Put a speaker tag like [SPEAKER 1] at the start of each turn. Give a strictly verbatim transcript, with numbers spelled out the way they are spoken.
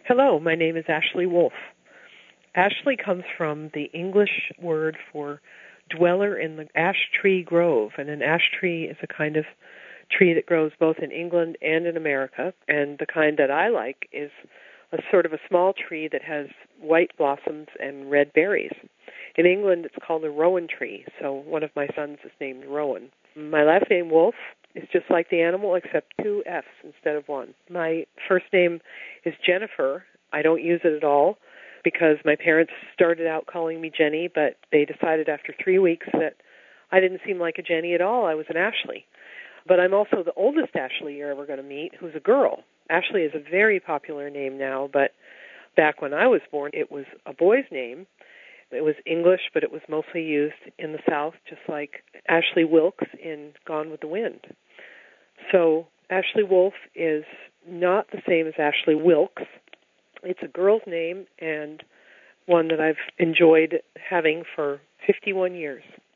[SPEAKER 1] Hello, my name is Ashley Wolf. Ashley comes from the English word for dweller in the ash tree grove, and an ash tree is a kind of tree that grows both in England and in America, and the kind that I like is a sort of a small tree that has white blossoms and red berries. In England, it's called a rowan tree, so one of my sons is named Rowan. My last name, Wolf, is just like the animal, except two F's instead of one. My first name is Jennifer. I don't use it at all because my parents started out calling me Jenny, but they decided after three weeks that I didn't seem like a Jenny at all. I was an Ashley. But I'm also the oldest Ashley you're ever going to meet, who's a girl. Ashley is a very popular name now, but back when I was born, it was a boy's name. It was English, but it was mostly used in the South, just like Ashley Wilkes in Gone with the Wind. So Ashley Wolf is not the same as Ashley Wilkes. It's a girl's name and one that I've enjoyed having for fifty-one years.